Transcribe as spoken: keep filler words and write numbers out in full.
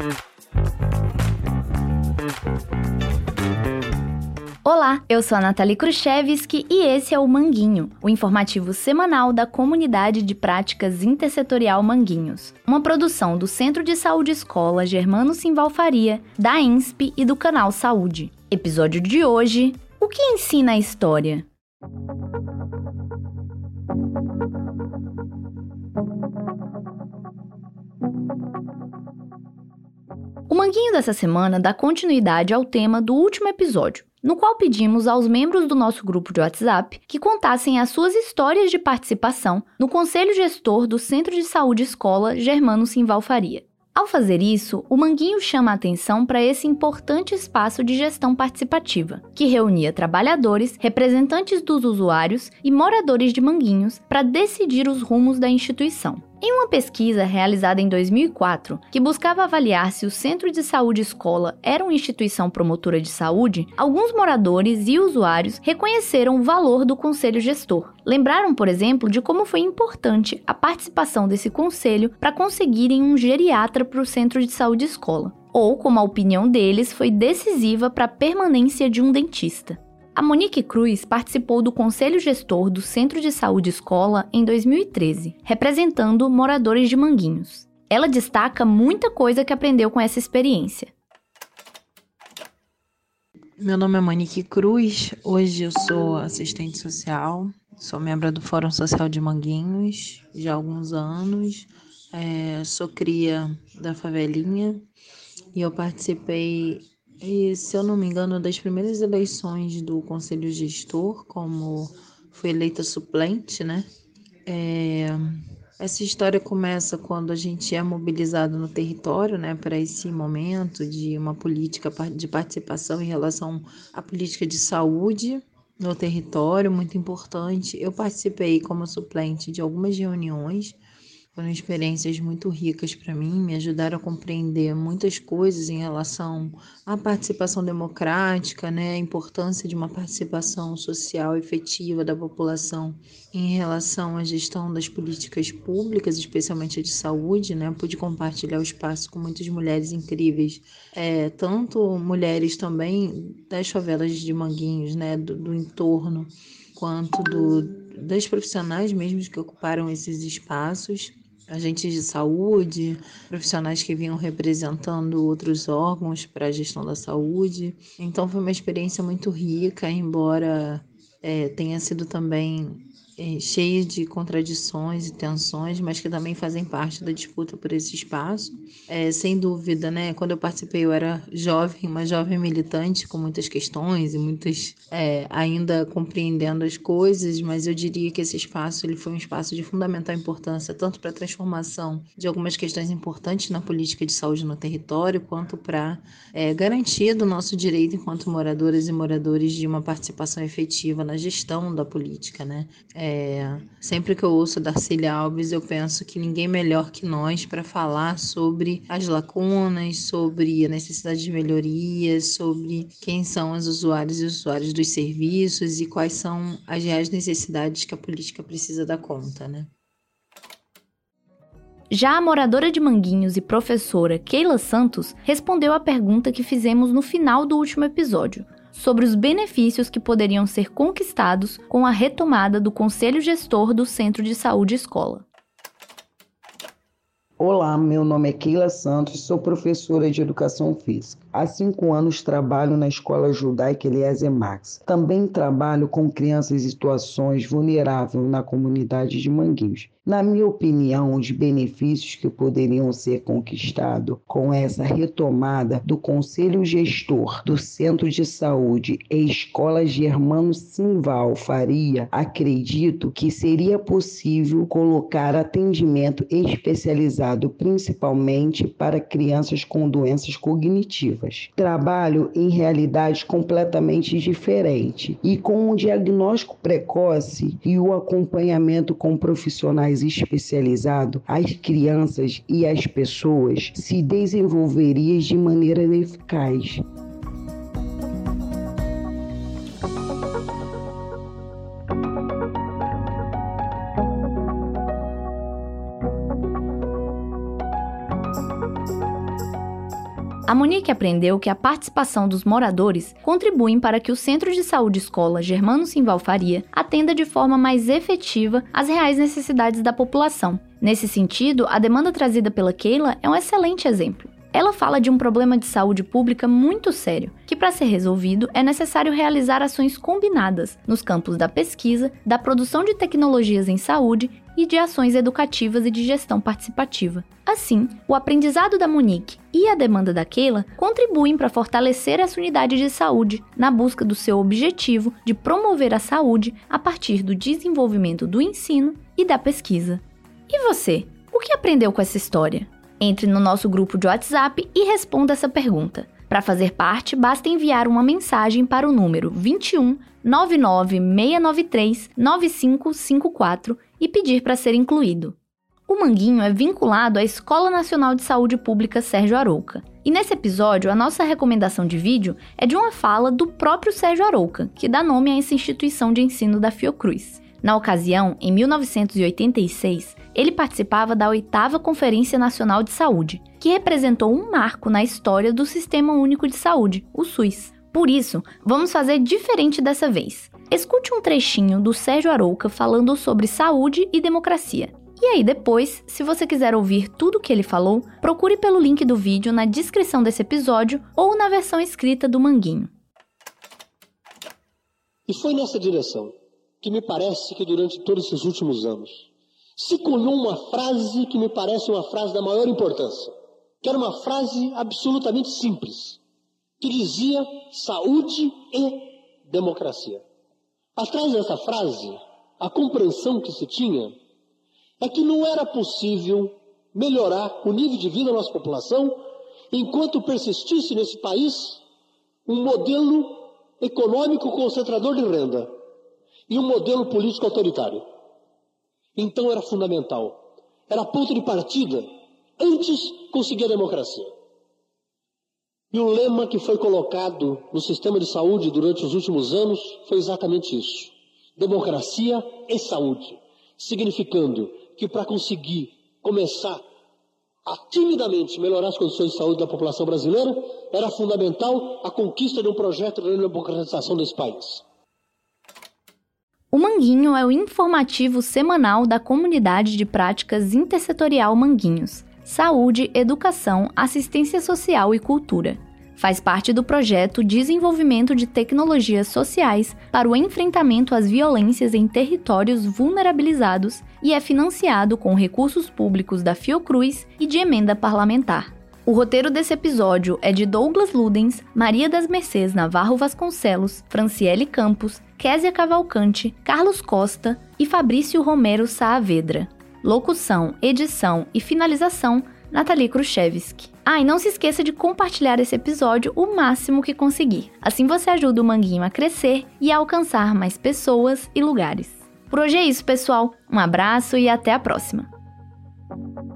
Olá, eu sou a Nathalie Kruszewski e esse é o Manguinho, o informativo semanal da Comunidade de Práticas Intersetorial Manguinhos, uma produção do Centro de Saúde Escola Germano Simval Faria, da I N S P e do Canal Saúde. Episódio de hoje: o que ensina a história? O Manguinho dessa semana dá continuidade ao tema do último episódio, no qual pedimos aos membros do nosso grupo de WhatsApp que contassem as suas histórias de participação no Conselho Gestor do Centro de Saúde Escola Germano Simval Faria. Ao fazer isso, o Manguinho chama a atenção para esse importante espaço de gestão participativa, que reunia trabalhadores, representantes dos usuários e moradores de Manguinhos para decidir os rumos da instituição. Em uma pesquisa realizada em dois mil e quatro, que buscava avaliar se o Centro de Saúde Escola era uma instituição promotora de saúde, alguns moradores e usuários reconheceram o valor do Conselho Gestor. Lembraram, por exemplo, de como foi importante a participação desse conselho para conseguirem um geriatra para o Centro de Saúde Escola, ou como a opinião deles foi decisiva para a permanência de um dentista. A Monique Cruz participou do Conselho Gestor do Centro de Saúde Escola em dois mil e treze, representando moradores de Manguinhos. Ela destaca muita coisa que aprendeu com essa experiência. Meu nome é Monique Cruz, hoje eu sou assistente social, sou membro do Fórum Social de Manguinhos já há alguns anos, é, sou cria da favelinha e eu participei, e, se eu não me engano, das primeiras eleições do Conselho Gestor, como fui eleita suplente, né? É, essa história começa quando a gente é mobilizado no território, né, para esse momento de uma política de participação em relação à política de saúde no território, muito importante. Eu participei como suplente de algumas reuniões. Foram experiências muito ricas para mim, me ajudaram a compreender muitas coisas em relação à participação democrática, né, a importância de uma participação social efetiva da população em relação à gestão das políticas públicas, especialmente a de saúde, né. Pude compartilhar o espaço com muitas mulheres incríveis, é, tanto mulheres também das favelas de Manguinhos, né, do, do entorno, quanto do, das profissionais mesmo que ocuparam esses espaços. Agentes de saúde, profissionais que vinham representando outros órgãos para a gestão da saúde. Então foi uma experiência muito rica, embora é, tenha sido também é, cheia de contradições e tensões, mas que também fazem parte da disputa por esse espaço. É, sem dúvida, né? Quando eu participei eu era jovem, uma jovem militante com muitas questões e muitas é, ainda compreendendo as coisas, mas eu diria que esse espaço ele foi um espaço de fundamental importância, tanto para a transformação de algumas questões importantes na política de saúde no território, quanto para é, garantia do nosso direito enquanto moradoras e moradores de uma participação efetiva na gestão da política, né? É, sempre que eu ouço Darcília Alves, eu penso que ninguém melhor que nós para falar sobre as lacunas, sobre a necessidade de melhorias, sobre quem são os usuários e usuários dos serviços e quais são as reais necessidades que a política precisa dar conta, né? Já a moradora de Manguinhos e professora Keila Santos respondeu à pergunta que fizemos no final do último episódio, sobre os benefícios que poderiam ser conquistados com a retomada do Conselho Gestor do Centro de Saúde Escola. Olá, meu nome é Keila Santos, sou professora de Educação Física. Há cinco anos trabalho na Escola Judaica Eliezer Marx. Também trabalho com crianças em situações vulneráveis na comunidade de Manguinhos. Na minha opinião, os benefícios que poderiam ser conquistados com essa retomada do Conselho Gestor do Centro de Saúde e Escola Germano Simval Faria, acredito que seria possível colocar atendimento especializado principalmente para crianças com doenças cognitivas. Trabalho em realidades completamente diferentes e com um diagnóstico precoce e o acompanhamento com profissionais especializados, as crianças e as pessoas se desenvolveriam de maneira eficaz. A Monique aprendeu que a participação dos moradores contribui para que o Centro de Saúde Escola Germano Simval Faria atenda de forma mais efetiva às reais necessidades da população. Nesse sentido, a demanda trazida pela Keila é um excelente exemplo. Ela fala de um problema de saúde pública muito sério, que para ser resolvido é necessário realizar ações combinadas nos campos da pesquisa, da produção de tecnologias em saúde e de ações educativas e de gestão participativa. Assim, o aprendizado da Monique e a demanda da Keila contribuem para fortalecer essa unidade de saúde na busca do seu objetivo de promover a saúde a partir do desenvolvimento do ensino e da pesquisa. E você, o que aprendeu com essa história? Entre no nosso grupo de WhatsApp e responda essa pergunta. Para fazer parte, basta enviar uma mensagem para o número vinte e um, nove nove seis nove três, nove cinco cinco quatro e pedir para ser incluído. O Manguinho é vinculado à Escola Nacional de Saúde Pública Sérgio Arouca. E nesse episódio, a nossa recomendação de vídeo é de uma fala do próprio Sérgio Arouca, que dá nome a essa instituição de ensino da Fiocruz. Na ocasião, em mil novecentos e oitenta e seis, ele participava da oitava Conferência Nacional de Saúde, que representou um marco na história do Sistema Único de Saúde, o SUS. Por isso, vamos fazer diferente dessa vez. Escute um trechinho do Sérgio Arouca falando sobre saúde e democracia. E aí depois, se você quiser ouvir tudo o que ele falou, procure pelo link do vídeo na descrição desse episódio ou na versão escrita do Manguinho. E foi nessa direção que me parece que durante todos esses últimos anos se cunhou uma frase que me parece uma frase da maior importância, que era uma frase absolutamente simples, que dizia saúde e democracia. Atrás dessa frase, a compreensão que se tinha é que não era possível melhorar o nível de vida da nossa população enquanto persistisse nesse país um modelo econômico concentrador de renda e um modelo político autoritário. Então era fundamental, era ponto de partida, antes conseguir a democracia. E o lema que foi colocado no sistema de saúde durante os últimos anos foi exatamente isso: democracia e saúde, significando que para conseguir começar a timidamente melhorar as condições de saúde da população brasileira, era fundamental a conquista de um projeto de democratização desse país. O Manguinho é o informativo semanal da Comunidade de Práticas Intersetorial Manguinhos, Saúde, Educação, Assistência Social e Cultura. Faz parte do projeto Desenvolvimento de Tecnologias Sociais para o Enfrentamento às Violências em Territórios Vulnerabilizados e é financiado com recursos públicos da Fiocruz e de emenda parlamentar. O roteiro desse episódio é de Douglas Ludens, Maria das Mercês Navarro Vasconcelos, Franciele Campos, Késia Cavalcante, Carlos Costa e Fabrício Romero Saavedra. Locução, edição e finalização, Nathalie Kruszewski. Ah, e não se esqueça de compartilhar esse episódio o máximo que conseguir. Assim você ajuda o Manguinho a crescer e a alcançar mais pessoas e lugares. Por hoje é isso, pessoal. Um abraço e até a próxima.